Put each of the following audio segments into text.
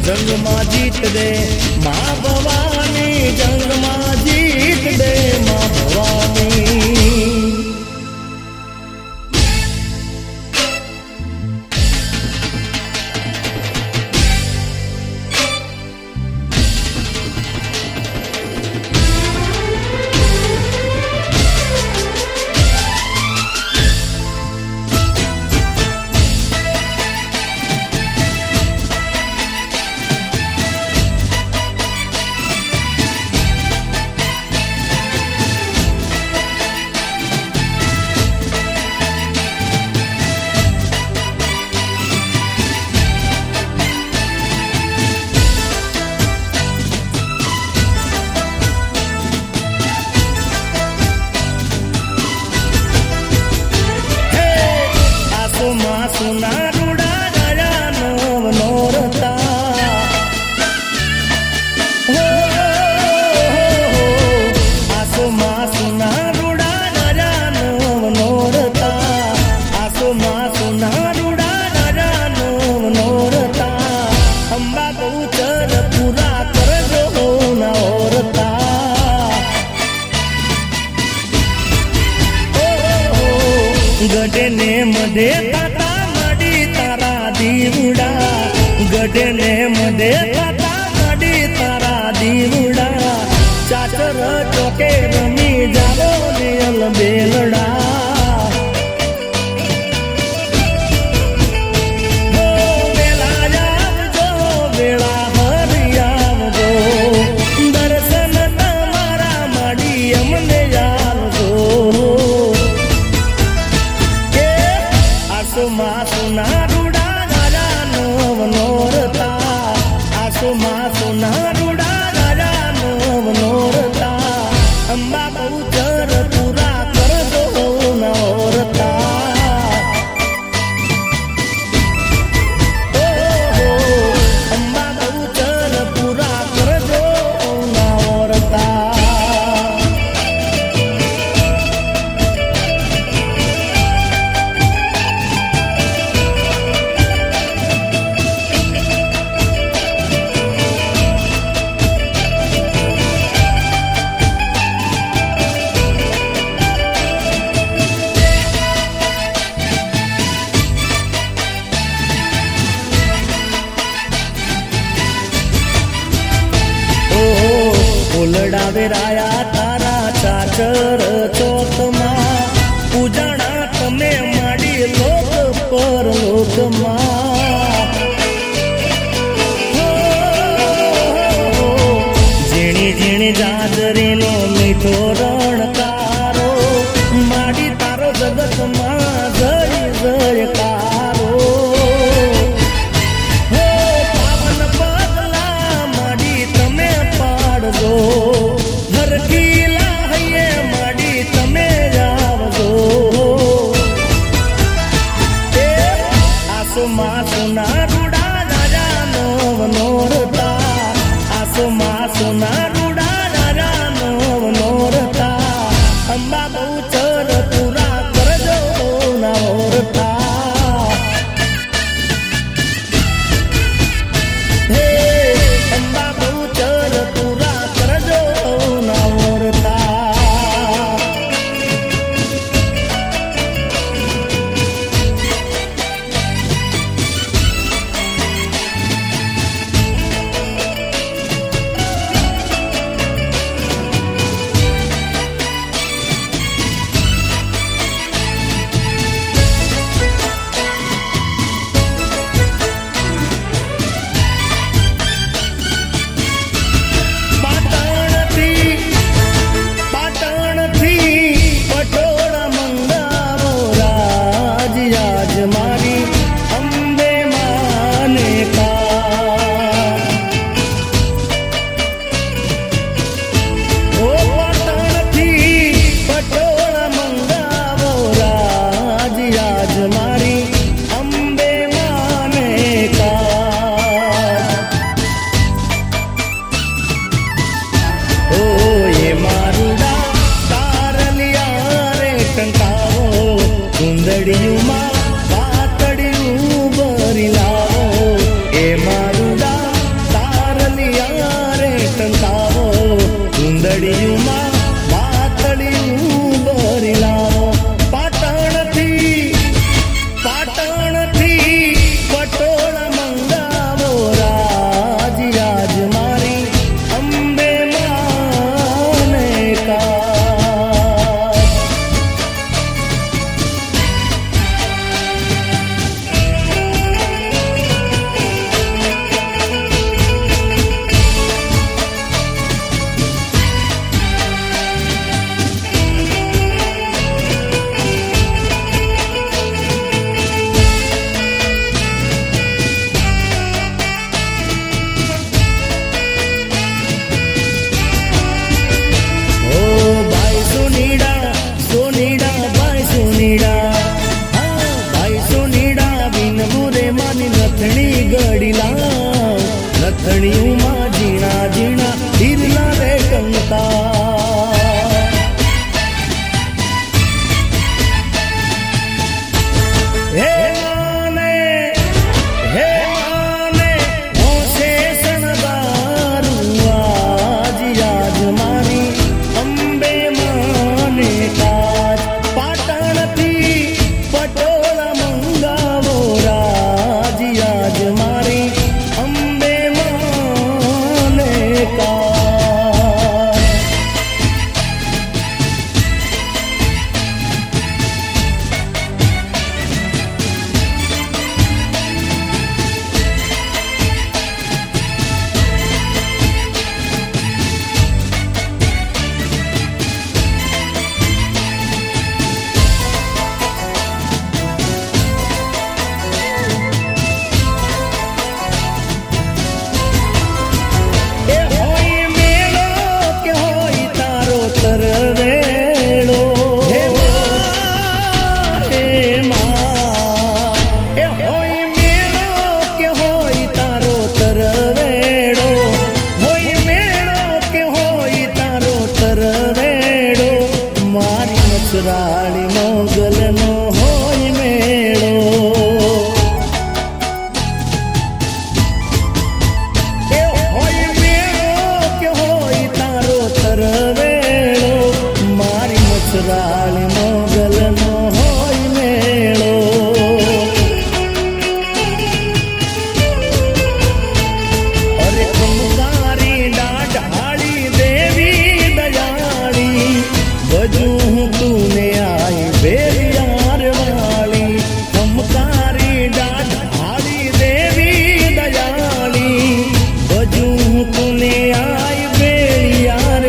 જંગમાં જીત દે માં ભવાની, જંગમાં જીત દે માં ભવાની. સુના રૂડા રાજા નવ નોરતા, આસોમાં સુના રૂડા રાજા નવ નોરતા, આસોમાં સુના રૂડા રાજા નવ નોરતા. અંબા બહુચર પૂરા કરજો ના ઓરતા. ગઢે ને મધે ગઢે ને મધે પાતા મડી તારા દીવડા. ચાચર ચોકે રમી જાવો નિયલ બેલડા. વેલા આવજો વેળા હરી આવજો, દર્શન તમારા મડી અમને આવજો. આસુમાં સુના રૂડા રાજા નવ નોરતા, આસુમાં સુના રૂડા રાજા નવ નોરતા. અંબા બહુચર પૂરા કરજો નોરતા. અંબા બહુચર પૂરા કરજો નોરતા. ફૂલડાવે રાયા તારા ચાચર ચોકમાં, પૂજાણા તમે માડી લોક પર લોકમાં. ઝીણી ઝીણી જાજરીનો મીઠો રણકારો, માડી તારો જગતમાં જય જયકારો. પાવન પગલા માડી તમે પાડજો, હરખીલા હૈયે માડી તમે જાવજો. આસુમાં સુના રૂડા રાજા નવ નોરતા, આસુમાં સુના રૂડા રાજા નવ નોરતા. અંબા બહુચર પૂરા કરજો નોરતા. અંબા બહુચર પૂરા કરજો નોરતા. મચરાળી મોગલનો હોય મેળો એ હોય મેળો કે હોય તારો તરવેળો મારી મચરાળી મોગલનો હોય મેળો અરે કમકારી ડાઢાળી દેવી દયાળી બજુ તુને આઈ બેલિયાર વાળી કમકારી ડાઢાળી દેવી દયાળી બજુ તુને આઈ બેલિયાર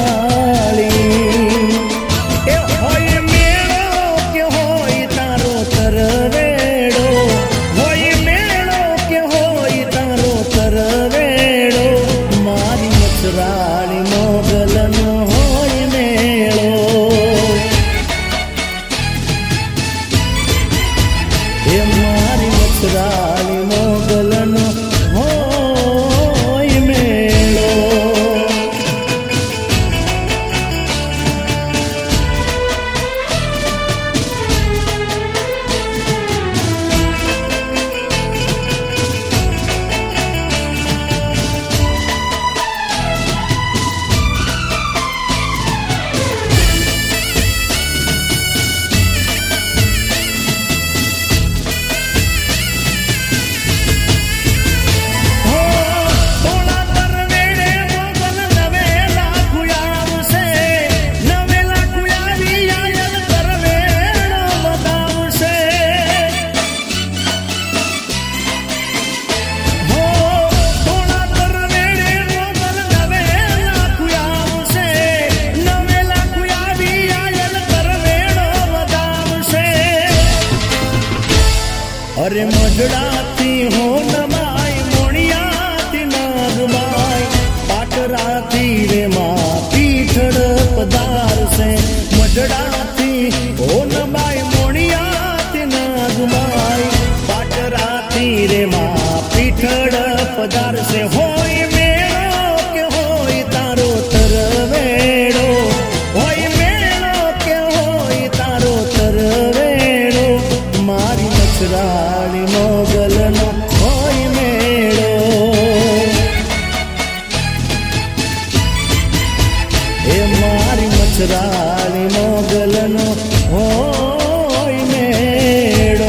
વાળી એ હોય મેળો કે હોય તારો તરવેડો હોય મેળો કે હોય તારો તરવેડો મારી મચરાળી મોગલનો હોય મેળો એ મારી મચરાળી મોગલનો હોય મેળો અરે મજડાથી હો નમાય મોણિયાથી નાગમાય પાટરાથી રે માં પીઠળ પધારશે મજડાથી હો નમાય મોણિયાથી નાગમાય પાટરાથી રે માં પીઠળ પધારશે હોય મેળો કે હોય તારો તરવેડો હોય મેળો કે હોય તારો તરવેડો મારી મચરાળી મોગલનો હોય મેળો એ મારી મચરાળી મોગલનો હોય મેળો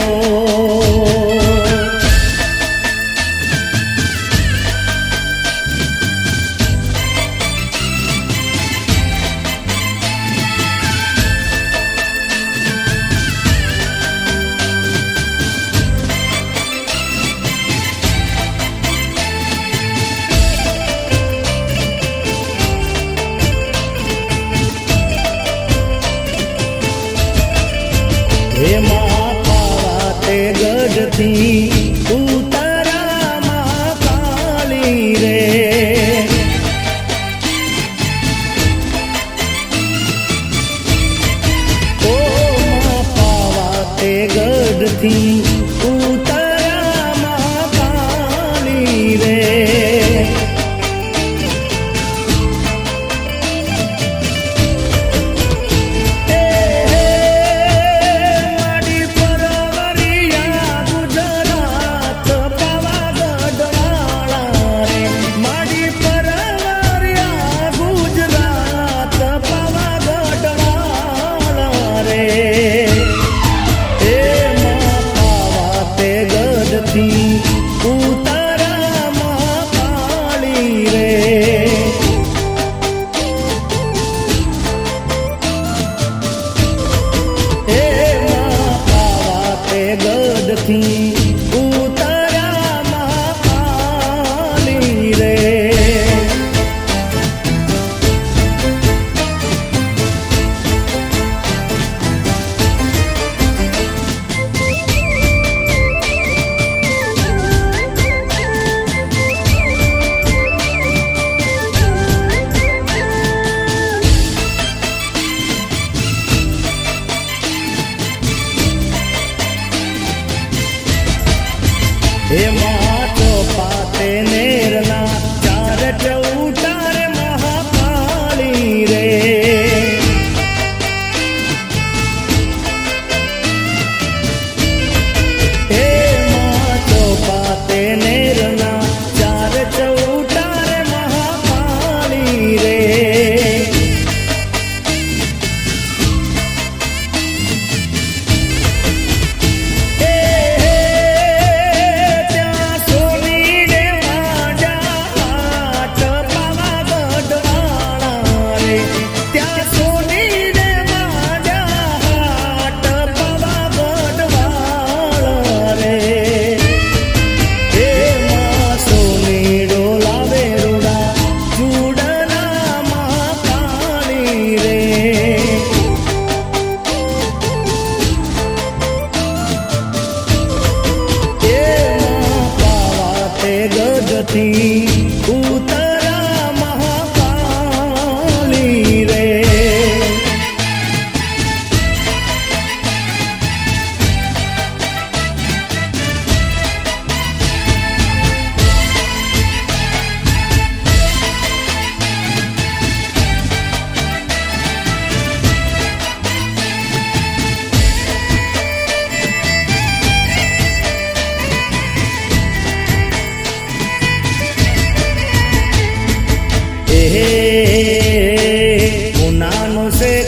હે મહાકાળા તે ગઢથી ઉતારા મહાકાળી રે ઓ મહાકાળા તે ગઢથી ઉતારા મહાકાળી રે ઉતારા મહાકાળી રે હે મહાકાળા તે ગઢથી ઉતારા મહાકાળી રે હે માથો પાતે નેરના ચાર ચૌટાર મહાકાળી રે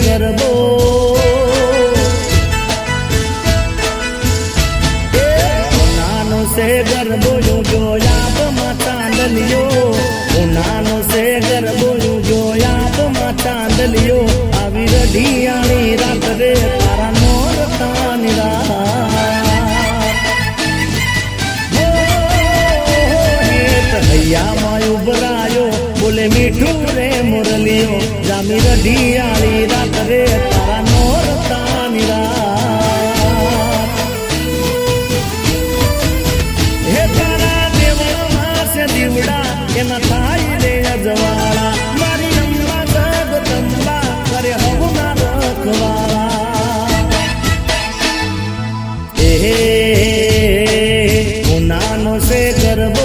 ગરબો નાનો સે ગરબો જોયા ચાંદલિયો નાનો સે ગરબો જોયા ચાંદલિયો આવી રઢિયાણી રાત રે તારા નોરતાની રાત હૈયામાં ઉભરાયો બોલે મીઠું રે મુરલિયો જામી રઢિયાળી રાત રે તારા નોરતાની રાત હે તારા દેવળમાં છે દીવડા એના થાય રે અજવાળા મારી અંબા જગદંબા કરે હવના રખવાળા નાનો સે ગરબો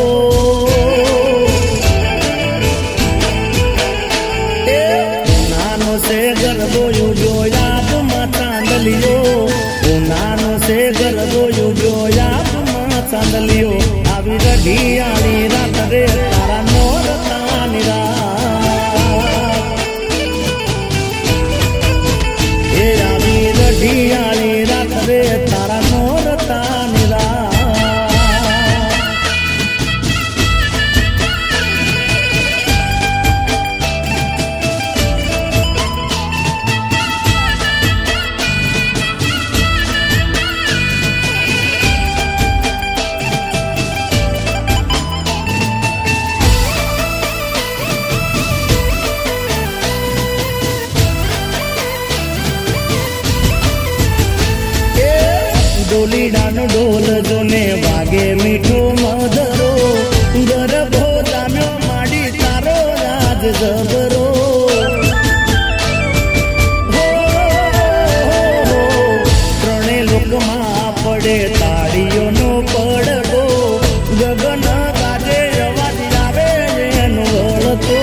નાનો સે ગરબો જોયા ચાંદલિયો નાનો સે ગરબો જોયા ચાંદલિયો આવી રઢિયાળી રાત રે તારા નોરતાની રાત એ આવી રઢિયાળી રાત રે તારા નોરતાની રાત ડોલીડાનો ડોલ જોને વાગે મીઠો મધરો ગરબો જામ્યો માડી તારો રાજ જબરો ત્રણે લોકમાં પડે તાળીઓનો પડડો ગગન ગાજે અવાજ આવે એનો વળતો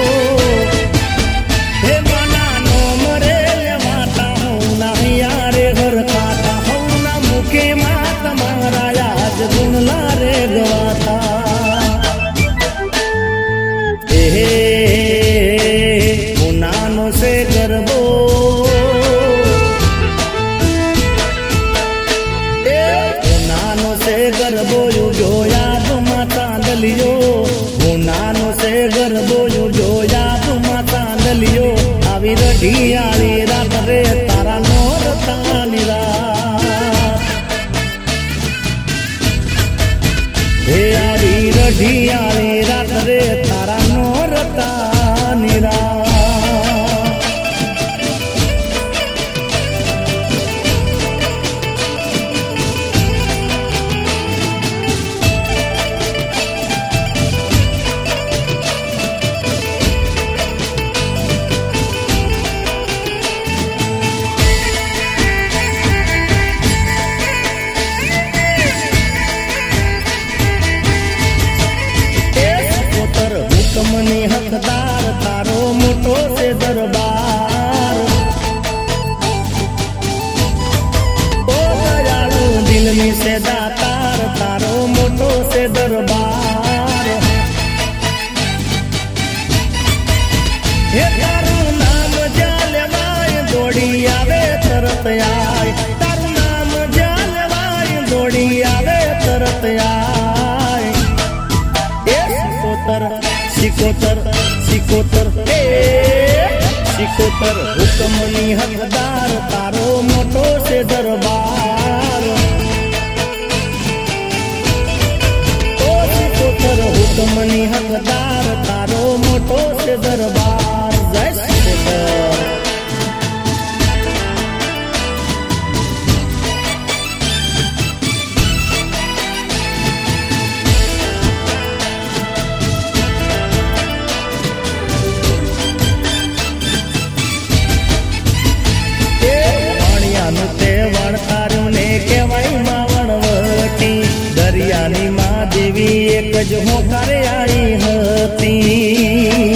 હે મનાનો મરે માતા હું ના યારે ઘર ખાતા કે માં તમારા યાદ ગુણલા રે ગવાતા નાનો સે ગરબો નાનો સે ગરબો જોયા ચાંદલિયો નાનો સે ગરબો જોયા ચાંદલિયો આવી રઢિયાળી રાત રે તારા નોરતાની રાત હે આવી રઢિયાળી રાત રે તારા નોરતાની રાત મની હકદાર તારો મોટો છે દરબાર ઓ દયાળુ દિલની છે દાતાર તારો મોટો છે દરબાર હે તારું નામ જ્યાં લેવાય દોડી આવે તરત આય તારું નામ જ્યાં લેવાય દોડી આવે તરત આય સિકોતર સિકોતર સિકોતર હુકમની હકદાર તારો મોટો છે દરબાર ઓ સિકોતર હુકમની હકદાર તારો મોટો છે દરબાર જય સિકોતર દરિયાની માં દેવી એક જ હોકારે આવી હતી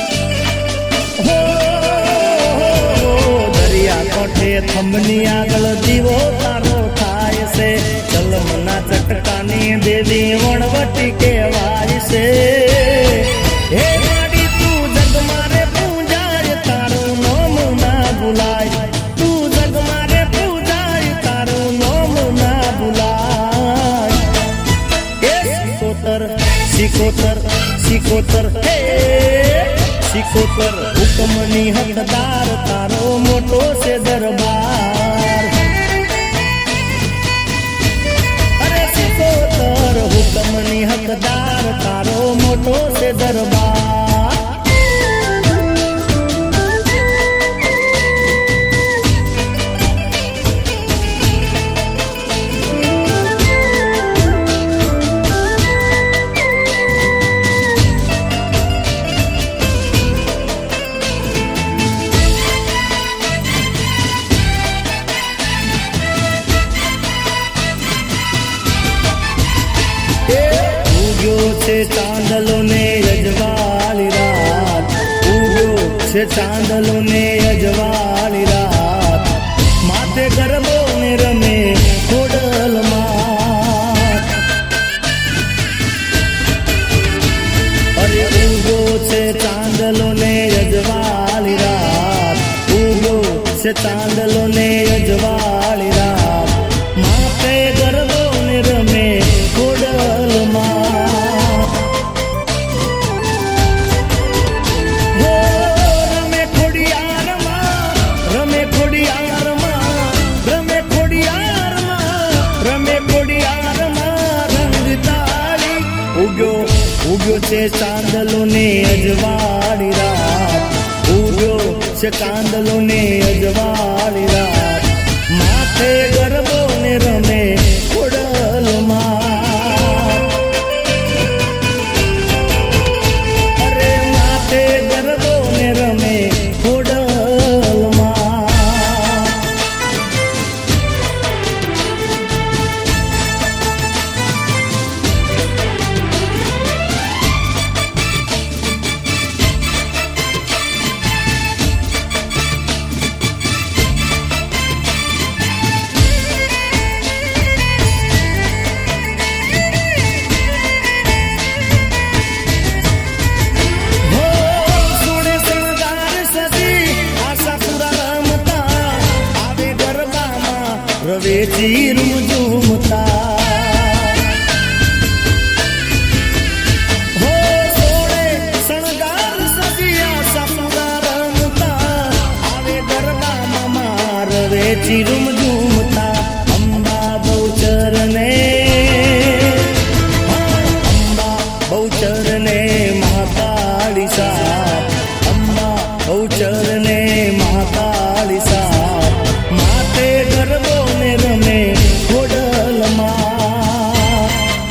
દરિયા કોઠે થમની આગળ દીવો તારો થાય છે ચલમના ચટકાની દેવી વણવટી કહેવાય છે હે માડી તું જગ મારે પૂજાય તારું નામ ના ભૂલાય સિકોતર સિકોતર હે સિકોતર હુકમની હકદાર તારો મોટો છે દરબાર. અરે સિકોતર હુકમની હકદાર તારો મોટો છે દરબાર. ચાંદલો ને અજવાળી રાત ઉગ્યો છે ચાંદલો ને અજવાળી રાત માથે ગરબો ને રમે ખોડલમાં. અરે ઉગ્યો છે ચાંદલો ને અજવાળી રાત ઉગ્યો છે ચાંદલો ને અજવાળી રાત માથે ગરબો ને રમે ખોડલમાં. ઉગ્યો છે ચાંદલો ને અજવાળી રાત ઉગ્યો છે ચાંદલો ને અજવાળી રાત માથે ગરબો ને રમે ખોડલમાં. અરે માથે ગરબો ને રમે ખોડલમાં. રવેચી રૂમઝૂમતા હો સોળે શણગાર સજિયા સપના રમતા આવે ગરબામાં રવેચી રૂમઝૂમતા. અંબા બહુચર ને અંબા બહુચર ને મહાકાળી સા અંબા બહુચર ને મહાકાળી સા માતે ગરબો રમે ખોડલમાં.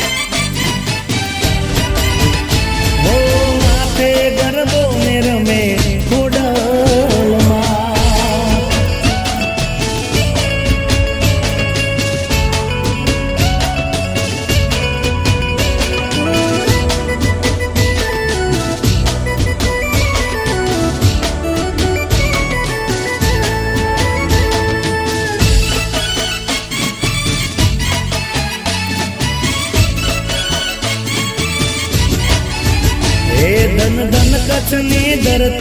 હો માથે ગરબો ને રમે ખોડલમાં. ધન ધન કચ્છની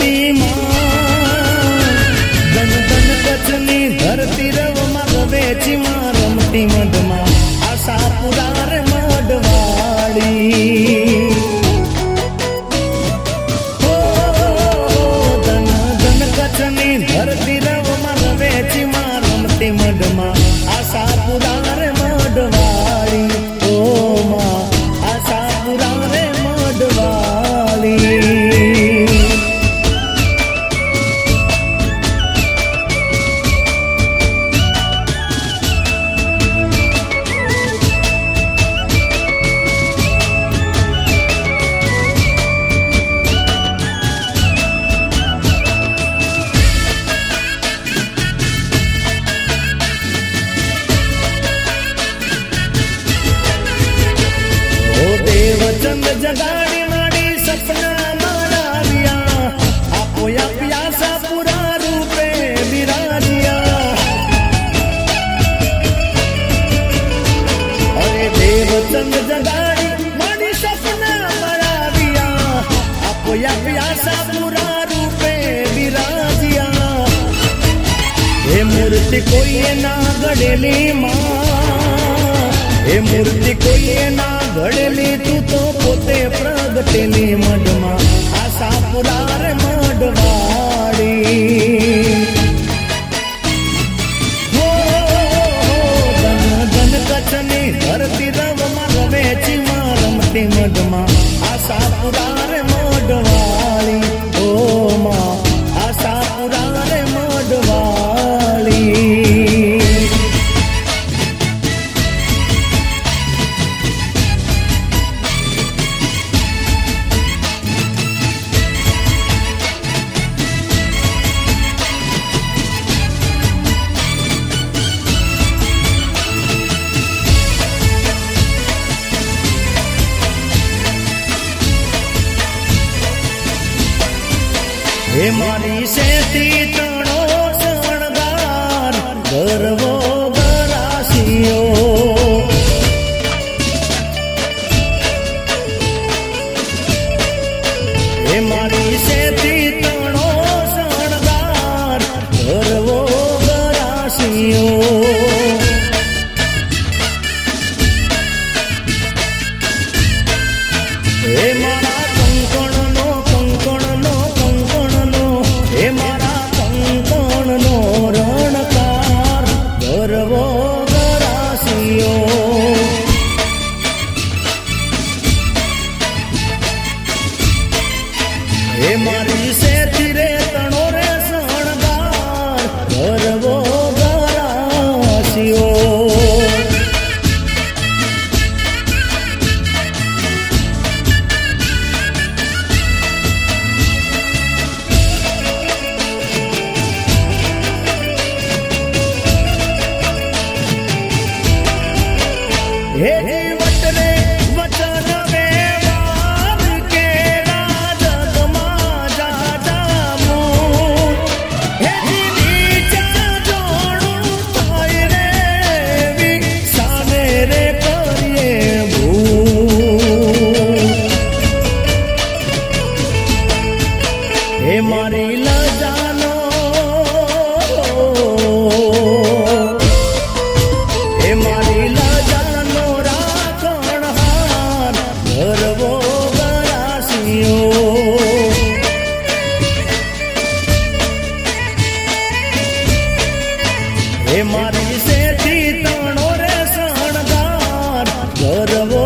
ધરતીમાં ધન ધન કચ્છની ધરતી રવમાં રવેચીમાં રમતી મઢમાં આશાપુરા રે મઢવાળી. ધન ધન કચ્છની ધરતી રવમાં રવેચીમાં રમતી મઢમાં આશાપુરા રે મઢવાળી. ઓ માં આશાપુરા રે મઢવાળી. દેવચંદ જગાડી માડી સપના માળાવ્યા આપોયા પ્યાસા પુરા રૂપે બિરાજ્યા. અરે દેવચંદ જગાડી માડી સપના માળાવ્યા આપોયા પ્યાસા પુરા રૂપે બિરાજ્યા. હે મૂર્તિ કોઈએ ના ઘડેલી માં એ મૂર્તિ કોઈએ ના ઘડેલી તું તો પોતે પ્રગટેલી મઢમાં આશાપુરા રે મઢવાળી કચ્છની ધરતી રવમાં રમે ચીમાં રમતી મઢમાં આશાપુરા રે મઢવાળી ઓ માં આશાપુરા રે મઢવાળી હે મારી શેતી તણો શણગાર ગરવો ગરાશિયો હે મારી શેતી તણો શણગાર ગરવો ગરાશિયો હે મારા કંકણનો હે મારા કંકણનો રણકાર ગરવો ગરાશિયો હે મારી શેતી રે તણો રે શણગાર ગરવો ગરાશિયો હે જીવટ રે વચન વ્યવહાર કેરા જગમાં જાજામું હે નીચા જોડું થાય રે સામે રે કરીએ ભૂ હે મારી લજાનો હે મારી લજાનો રાખણહાર ગરવો ગરાશિયો હે મારી શેતી તણો રે શણગાર ગરવો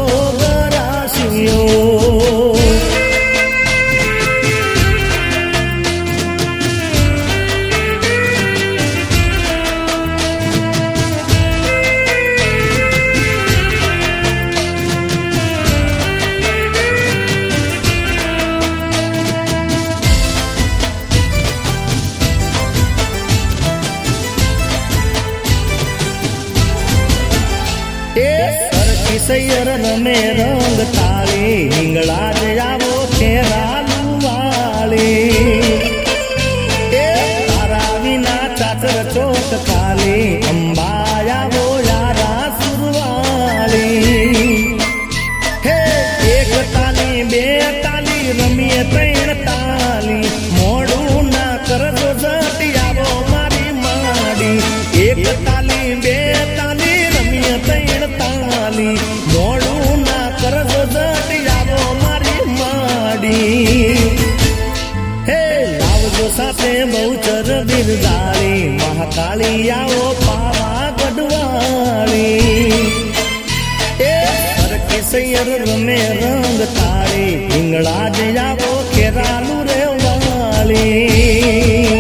ગરાશિયો સૈયર રમે રંગ તાળી હિંગળા જ આવો ખેરાલુ વાળી તારા વિના ચાચર ચોક કાલી અંબા આવો યારા સુરવાળી હે એક તાલી બે તાલી રમીએ ત્રણ તાલી મોડું ના કરજો જટી આવો મારી માડી એક તાલી બે તાલી રમીએ ત્રણ તાલી મોડું ના કરજો જટી આવો મારી માડી હે લાવજો સાથે બહુચર બિરદાળી મહાકાળી આવો પાવા ગઢવાળી એ સરખી સૈયર રમે રંગ તાળી હિંગળા જ આવો ખેરાલુ રે વાળી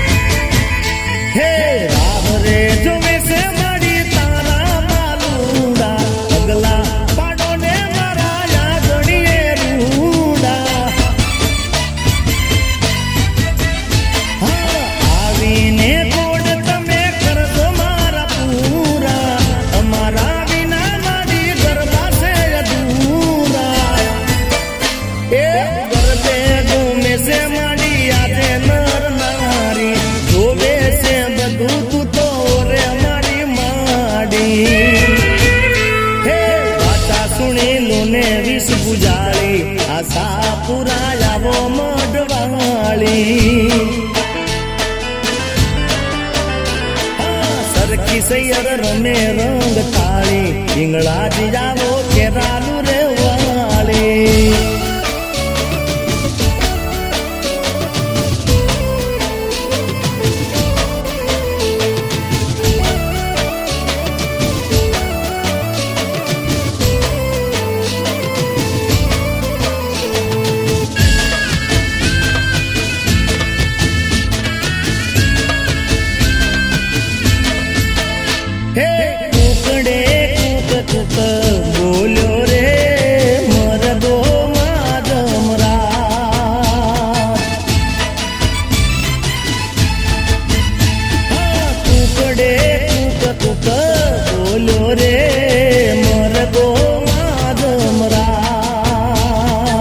હે રામ રે જોવે છે મારી તારા માલું આશાપુરા આવો મઢવાળી સરખી સૈયર રમે રંગ તાળી ઇંગળાજી આવો કેરાલુ રે વાળી બોલ્યો રે મરદો માધમરા કુકડે કુક બોલ્યો રે મરદો માધમરા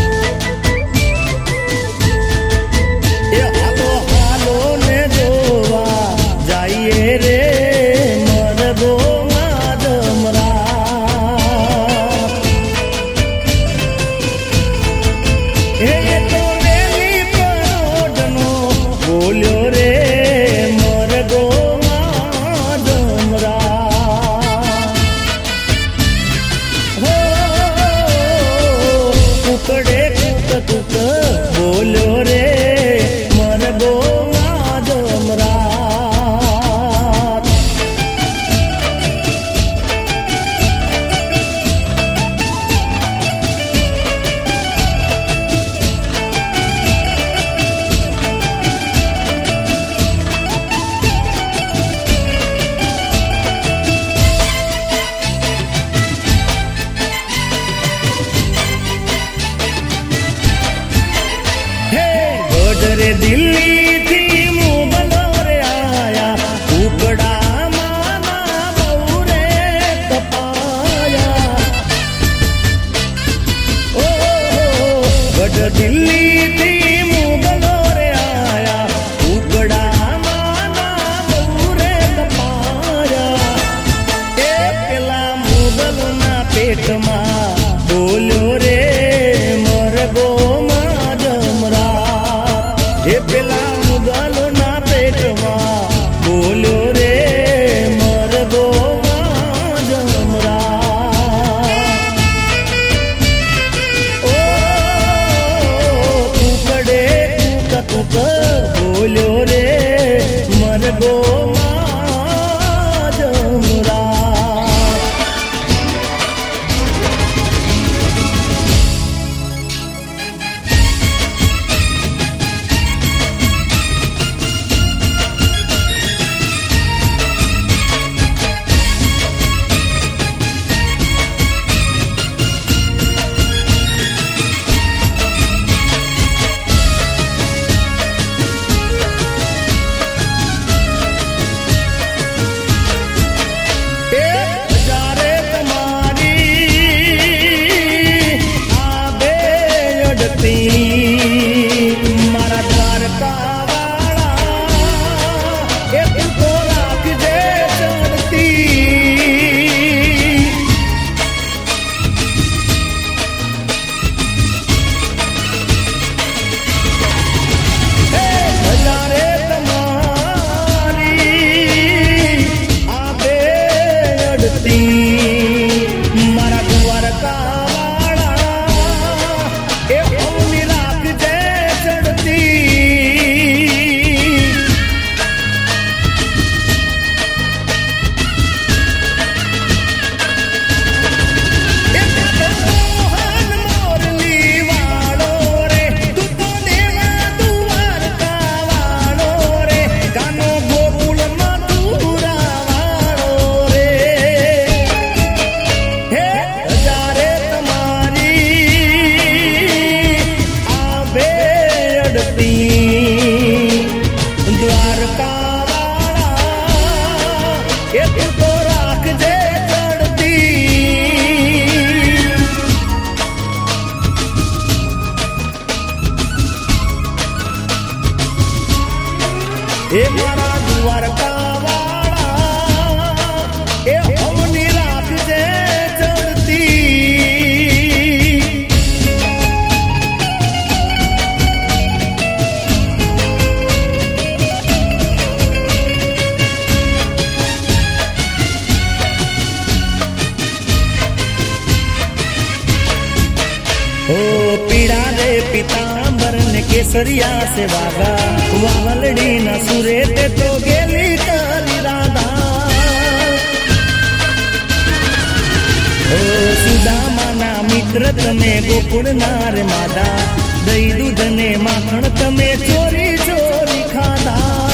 એ હાલો હાલો ને જોવા જઈએ રે મરદો બોલ્યો રે મરદો માધમરા હો કુકડે કુક બોલ્યો રે મરદો માધમરા रे दिल्ली थी मुगलो रे आया कुकड़ा माना बहु रे तपाया ओ गढ़ दिल्ली थी मुगलो रे आया कुकड़ा माना बहु रे तपाया ए पेला मुगल ना पेट में बोल्यो रे मरगो એ પેલા મુગલો ના પેટમાં બોલ્યો રે મરદો માધમરા ઓ કુકડે કુક બોલ્યો રે મરદો માધમરા મારા દ્વારકા વાળા એ તું રાખજે ચડતી હજારે તમારી આ બે અડતી મારા દ્વારકા એ મારા દ્વારકા વાળા એ હવની રાખજે ચડતી पीड़ा रे पीतांबर ने केसरिया से वागा वावलड़ी न सुरे ते तो गेली काली राधा ओ सुदामा ना मित्र तमे गोकुळ नार मादा दही दूध ने माखण तमे चोरी चोरी खाधा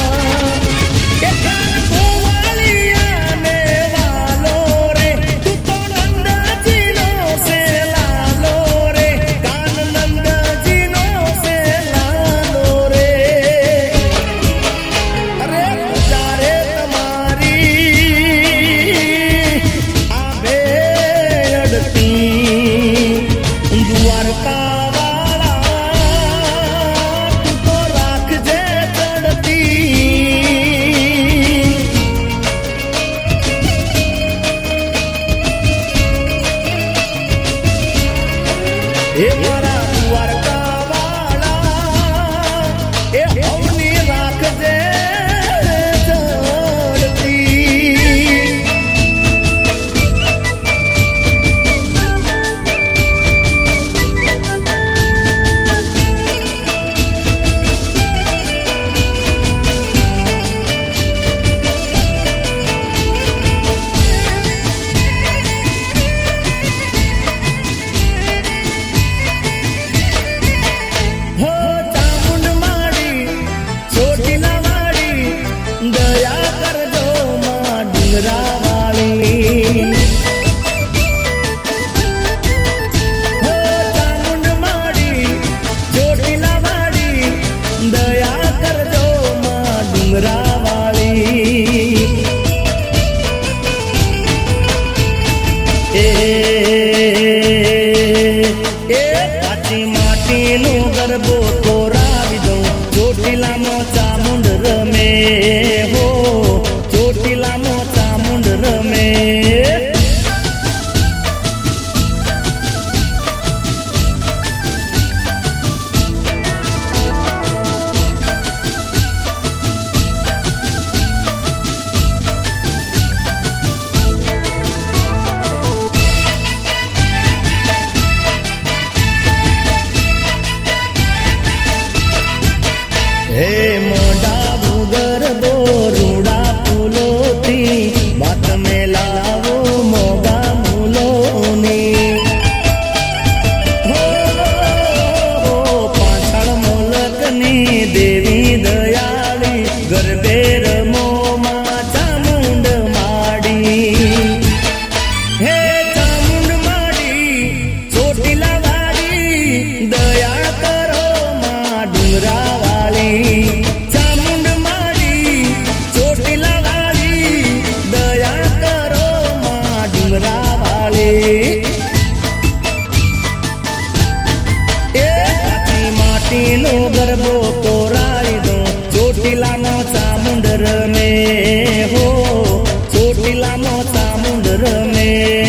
ए मारा द्वारका वाला ए हवनी राख दे चढ़ती गरबो तोरावी दो ચોટીલા મો ચામુંડ રમે હો ચોટીલા મો ચામુંડ રમે हे मोडा भूगर दो रूड़ा फूलो थी बात में लावो मोगा मूलोनी हो पाछड़ मोलकनी देवी दयाली गरबे रमो मा चामुंड माड़ी हे चामुंड माड़ी ચોટીલા वाली दया करो मा डुंगरा चामुंड मारी ચોટીલા वाली दया करो मां डुंगरा वाली ए काची माटी नो गरबो तोराई दो ચોટીલા नो चामुंड रमे हो ચોટીલા नो चामुंड रमे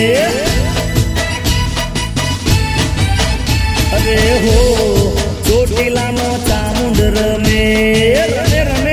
अरे हो ચોટીલા નો ચામુંડ રમે રમે રમે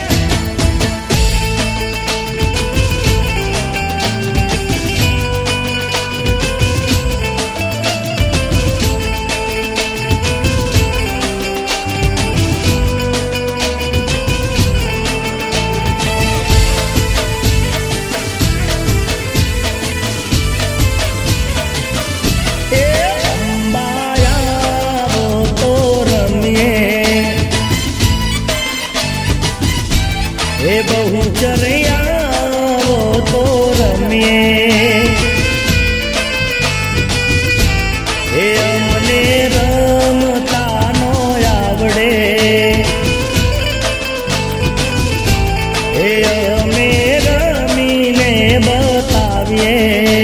हे बहु चरिया वो तो रमिए हे अमने रमता नो आवड़े हे अमे रमीने बताविए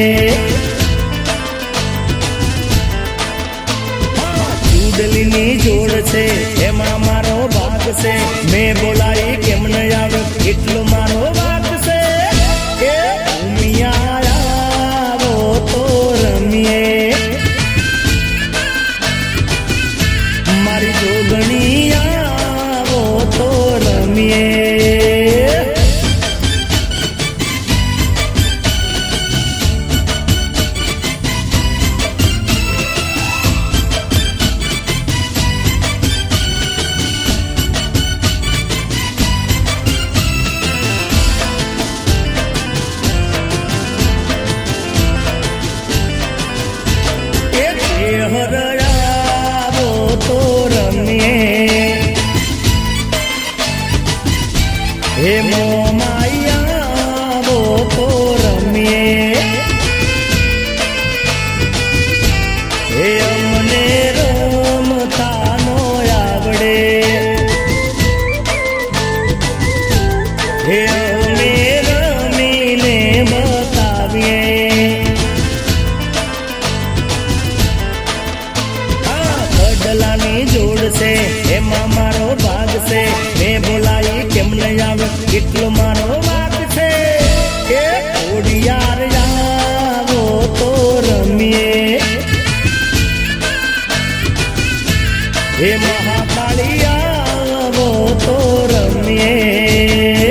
चूडली नी जोड़ छे एमा मारो भाग से मैं बोलाई केम न आवे એટલો મારો વાત છે કે ઉમિયા આવો તો રમીએ મારી જોગણી આવો તો રમીએ હે મોમાયા વો તો રમીએ હે અમને રમતા નો આવડે હે અમે રમીને બતાવીએ બદલાની જોડ છે એમાં મારો ભાગ છે મેં બોલાઈ કેમ નહીં આવે એટલો મારો વાક છે એ ઓડિયાર આવો તો રમીએ હે મહાકાળી આવો તો રમીએ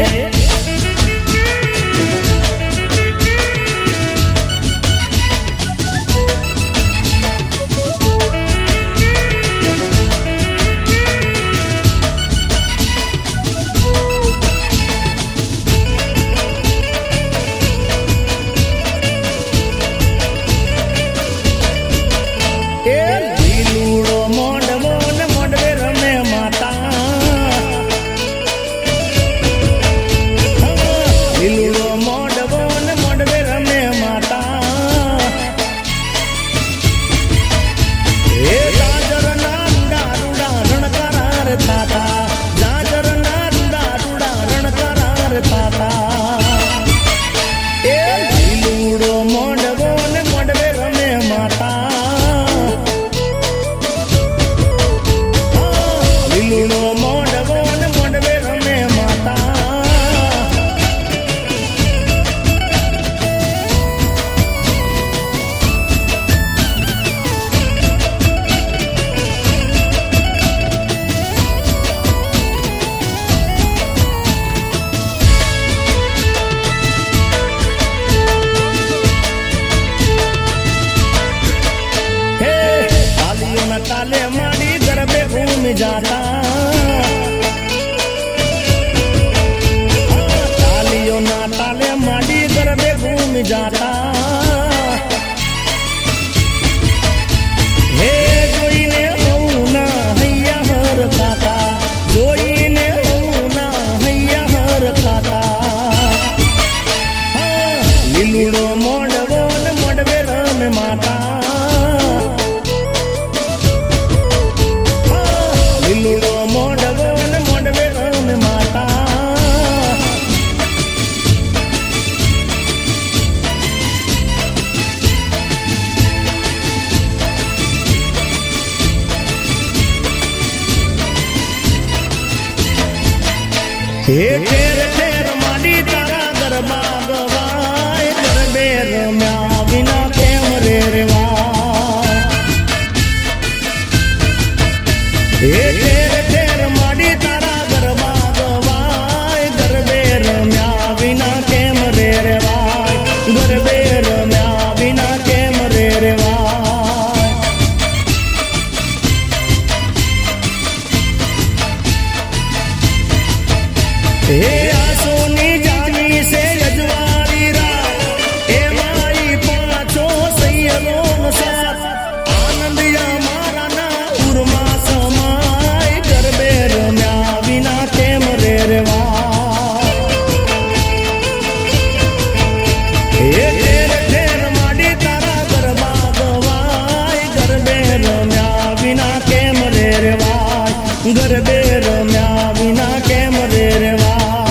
ताले माड़ी गरबे घूम जाता तालियों ना ताले माड़ी गरबे घूम जाता हे कोई ने होना हैया हर खाता कोई ने होना हैया हर खाता लीलूड़ो मोड़वो ने मोड़वे रम माता लीलूड़ो मोड़वो ने मोड़वे रम माता हे तेर तेर माडी तारा गरबा गवाय गरबे रम्या बिना केम रे रेवाय हे तेर तेर माडी तारा गरबा गवाय गरबे रम्या बिना केम रे रेवाय गरबे रम्या बिना केम रे रेवाय हे आसोनी जानी से रजवारी रात हे माई पाछो सैयलो साथ आनंदिया मारा ना उर्मा समाय गरबे रम्या बिना केम रे रेवाय हे तेर तेर माडी तारा गरबा गवाय गरबे रम्या बिना केम रे रेवाय गरबे रम्या बिना केम रे रेवाय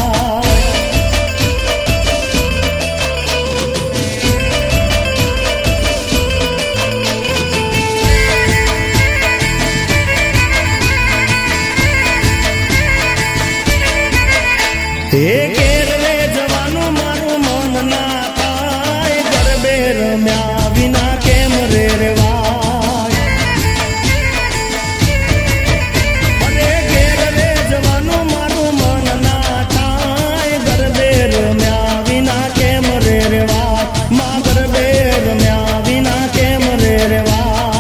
हे केर रे जवानो मारो मन ना थाय गरबे रम्या बिना केम रे रेवाय अरे केर रे जवानो मारो मन ना थाय गरबे रम्या बिना केम रे रेवाय मा गरबे रम्या बिना केम रे रेवाय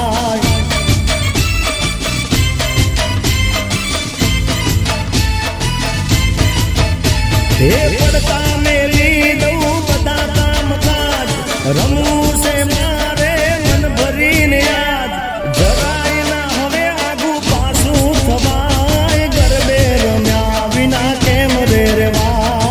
हे पड़ता मेरी दऊ बता काम काज रमू से मारे मन भरी ने याद જરાય ના હવે આગુ પાછું થવાય ગરબે રમ્યા વિના કેમ રે રેવાય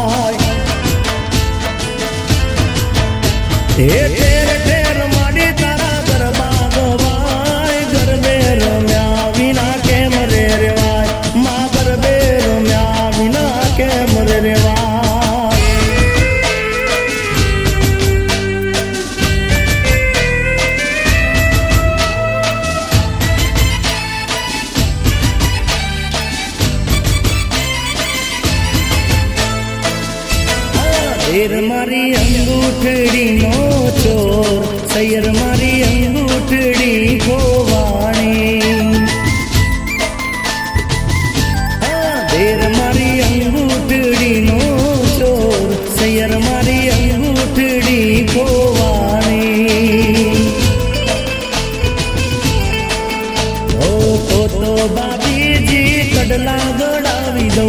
દેર મારી અંગૂઠડી નો ચોર, સૈયર મારી અંગૂઠડી ખોવાણી. દેર મારી અંગૂઠડી નો ચોર, સૈયર મારી અંગૂઠડી ખોવાણી. ઓ તો બાબીજી કડલા ગળાવી દો,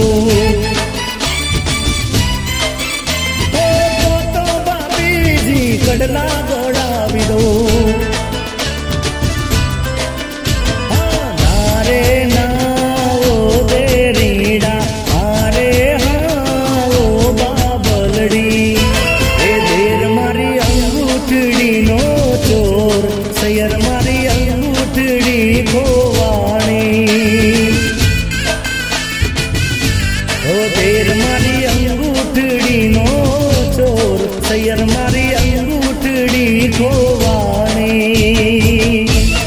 કડલા ગળાવી દો. નારે નાઓ દેરીડા, હારે હાઓ બાબલડી. એ દેર મારી અંગૂઠડી નો ચોર, સૈયર મારી અંગૂઠડી ખોવાણી. ઓ દેર મારી અંગૂઠડી નો ચોર, સૈયર મારી અંગૂઠડી ખોવાણી.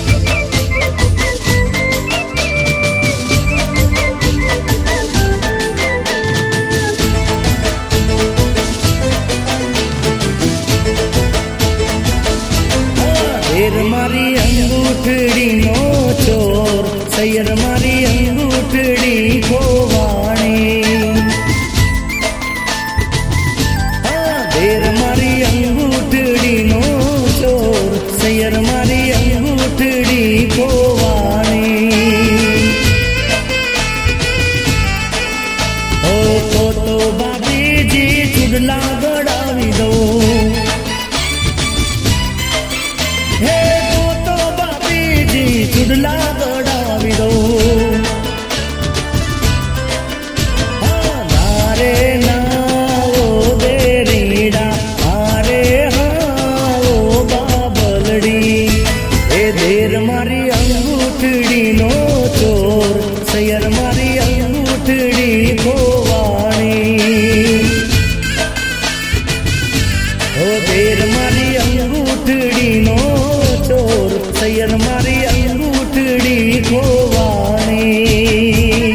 દેર મારી અંગૂઠડી નો ચોર, સૈયર મારી અંગૂઠડી ખોવાણી. દેર મારી અંગૂઠડી નો ચોર, સૈયર મારી અંગૂઠડી ખોવાણી. ઓ તો બાબીજી ચૂડલા ગળાવી દો. હે તો બાબીજી ચૂડલા ગળાવી દો. નારે નાઓ દેરીડા, હારે હાઓ બાબલડી. એ દેર મારી અંગૂઠડી નો ચોર, સૈયર મારી અંગૂઠડી ખોવાણી. ઓ દેર મારી અંગૂઠડી નો ચોર, સૈયર મારી અંગૂઠડી ખોવાણી.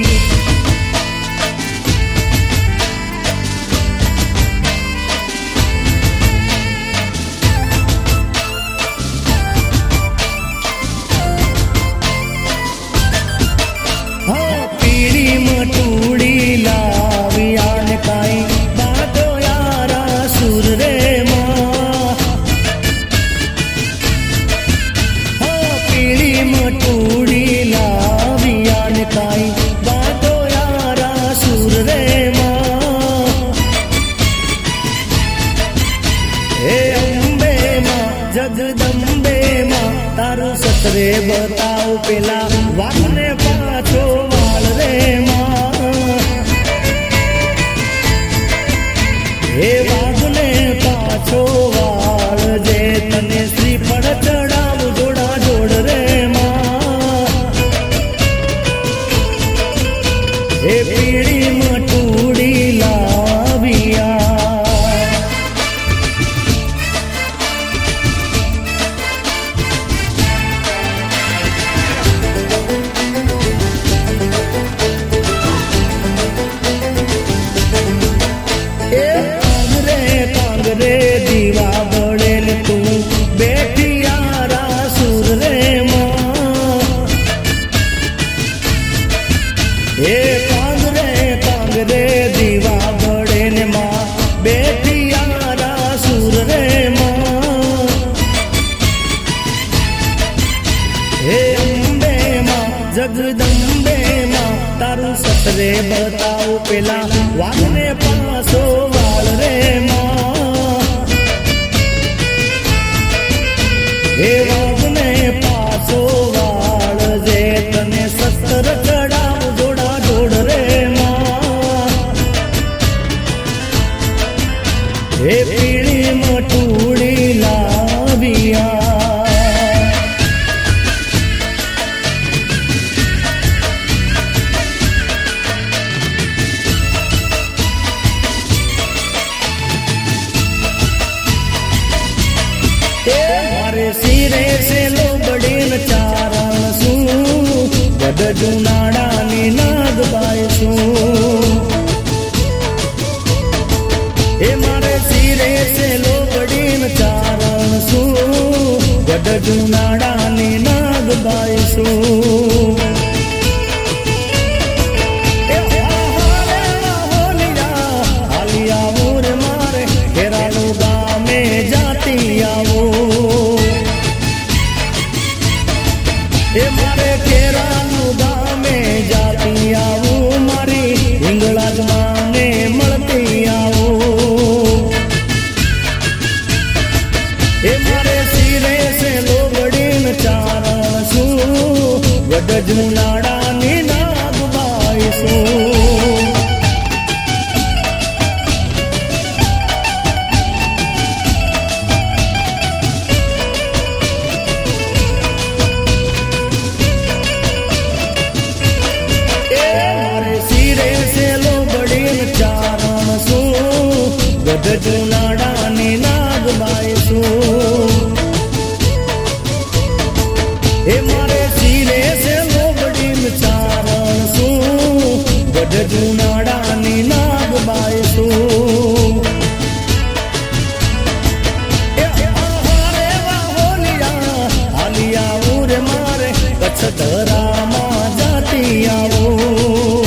પીળી મટુડી લાવી આને કાઈ બાટો યારા સુર રે માં. પીળી મટુડી લાવી આને કાઈ બાટો યારા સુર રે માં. હે અંબે માં, જગદંબે માં, તારું સતરે બતાવ પેલા વાઘને પાછો વાળ રે માં. હે વાઘને પાછો વાળ, જે તને શ્રીફળ ચડાવ જોડા જોડ રે માં. હે પીળી મટુડી લાવ્યા. કાંગરે દીવા બળેલ તું બેઠી યારા સુર રે માં. હે કાંગરે દીવા બળેલ માં, બેઠી યારા સુર રે માં. હે અંબે માં, જગદંબે માં, તારું સતરે બતાવ પેલા વાઘને પાછો વાળ રે માં. હે વાઘને પાછો વાળ, જે તને શસ્ત્ર ચડાવ જોડા જોડ રે માં. હે પીળી મટુડી લાવ્યા. મારે સિરે સે લો બડીન ચારણ શું, ગઢ જુનાડાની નાગબાઈ છું. હે મારે જુનાડાની નાગબાઈ છું. હાલી આવું રે મારે ઘેરાનું ગામે જાતી આવું. એ મારે ઘેરાનું ગામે જાતી આવું, મારી હિંગળાજ માને મળતી આવું. એ મારે શિરે છે લોગડીન ચારણ છું, ગઢ જુનાડાની નાગબાઈ છું. એ મારે શિરે છે લોગડીન ચારણ છું, ગઢ જુનાડાની નાગબાઈ છું. એ મારે શિરે છે લોગડીન ચારણ છું, ગઢ જુનાડાની નાગબાઈ છું. એ આહારે વાહોલિયા હાલી આવું રે મારે કચ્છ ધરામાં જાતી આવું.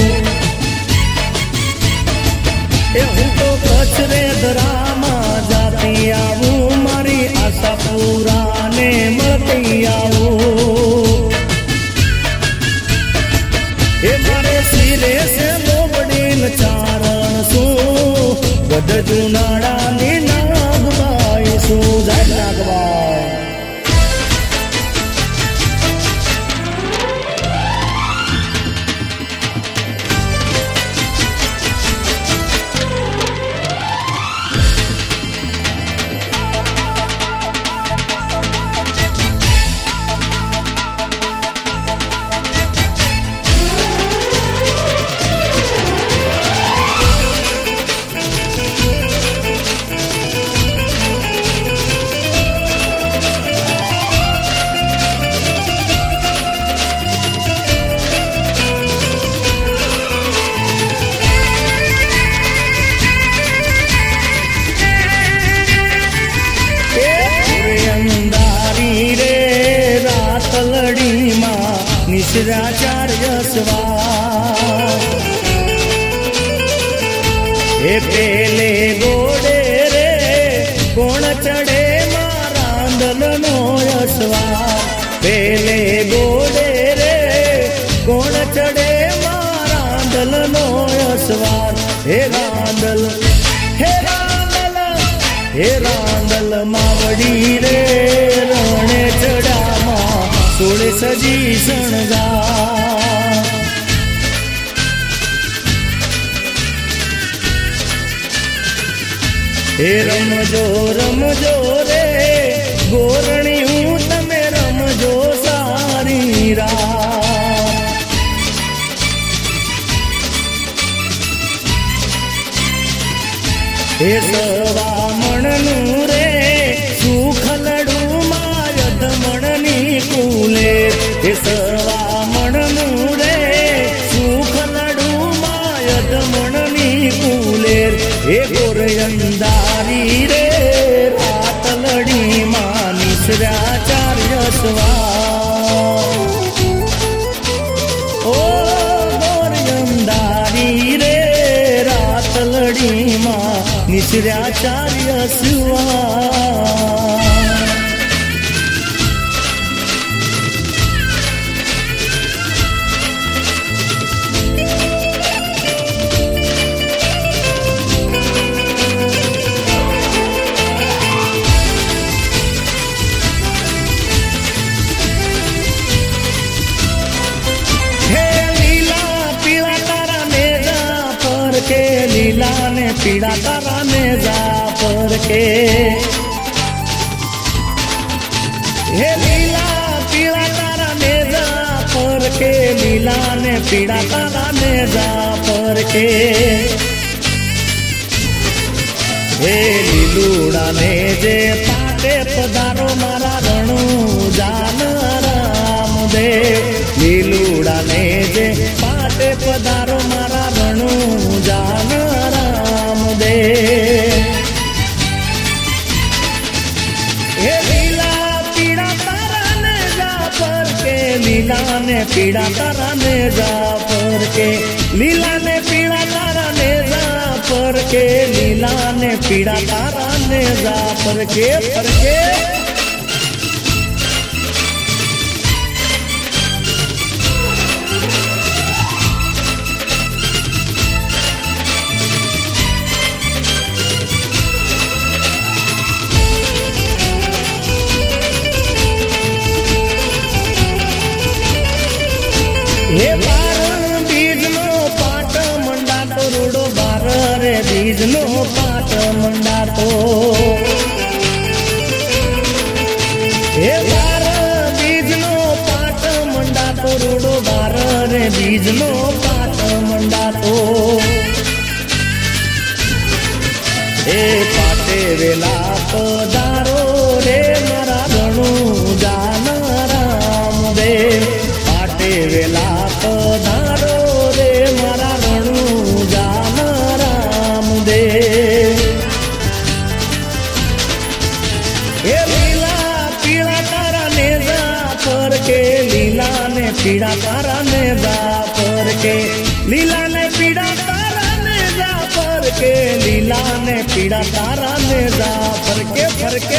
એ હું તો કચ્છ રે ધરામાં જાતી આવું, મારી આશા પૂરાને મળતી આવું. એ મારે શિરે છે લોગડીન ચારણ છું, ગઢ જુનાડાની નાગબાઈ છું. જય નાગબાઈ. નિશ્રાચાર્ય સ્વાર એ પેલે ગોડે રે કોણ ચડે રાંદલનો યશવાર. પેલે ગોડે રે કોણ ચડે રાંદલનો યશવાર. હે રાંદલ હે રાંદલ હે રાંદલ માવડી રે રણે ચડામાં સોળે સજી શણગાર. હે રમજો રમજો રે ગોરણી હું તમે રમજો સારી રાત. હે સવામણનું રે સુખલડું માયદ મણની કુલે. હે સવામણનું રે સુખલડું માયદ મણની કુલે. હે ગોરયંદારી રે રાતલડી માં નિશ્રાચાર્ય સ્વાર. ઓ ગોરયંદારી રે રાતલડી માં નિશ્રાચાર્ય સ્વાર. લીલા ને પીળા તારા ને જાફર કે. હે લીલા પીળા તારા ને જાફર કે, લીલા ને પીળા તારા ને જાફર કે. હે લીલુડા ને જે પાટે પધારો મારા રણુ જાન રામ દે. લીલુડા ને જે પાટે પધારો મારા રણુ જાન રામ દે. હે લીલા પીળા તારા पीड़ा तारा ने जा पर के, लीला ने पीड़ा तारा ने जा पर के, लीला ने पीड़ा तारा ने जा पर के, पर के। हे बार बीज नो पाट मंडा तो रूडो बार रे बीज नो पाट मंडा तो, हे बार बीज नो पाट मंडा तो रूडो बार रे बीज नो पाट मंडा तो, हे पाटे वेला पधारो रे मारा घणू जान राम देव, पाटे वेला पधारो रे मारा घणू जान राम देव। हे लीला पीड़ा तारा ने जा पर के, लीला ने पीड़ा तारा ने जा पर के, लीला ने पीड़ा तारा ने जा पर के, लीला ने पीड़ा तारा ने जा पर के, पर के।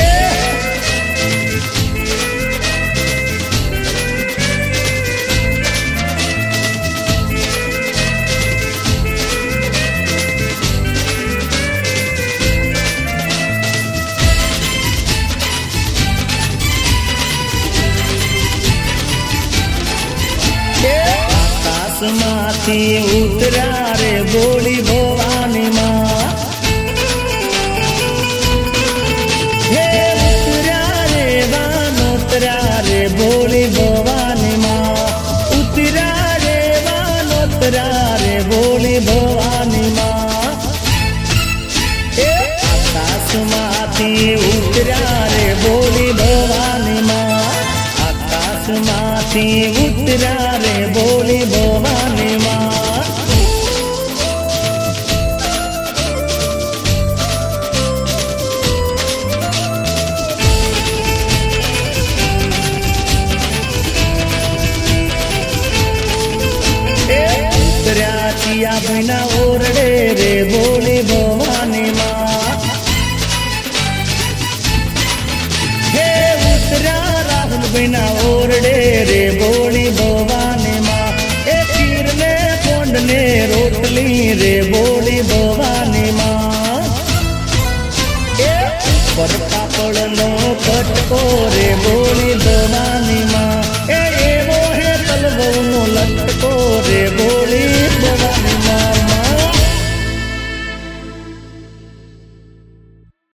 आकाशमाथी उतरा रे बोली भवानी माँ, हे उतरा रे वानोतरा रे बोली भवानी माँ, उतरा रे वानोतरा रे बोली भवानी माँ, हे आकाशमाथी उतरा रे बोली भवानी माँ, आकाशमाथी उतरा रे बोली भवानी माँ। उतरा चिया बिना ओरडे रे बोली भवानी माँ, हे उतरा राहुल बिना ओरडे रे बोली भवानी माँ, ए खीर ने कोंड ने रोटली रे बोली भवानी माँ, ए ऊपर पापड़ नो कटको रे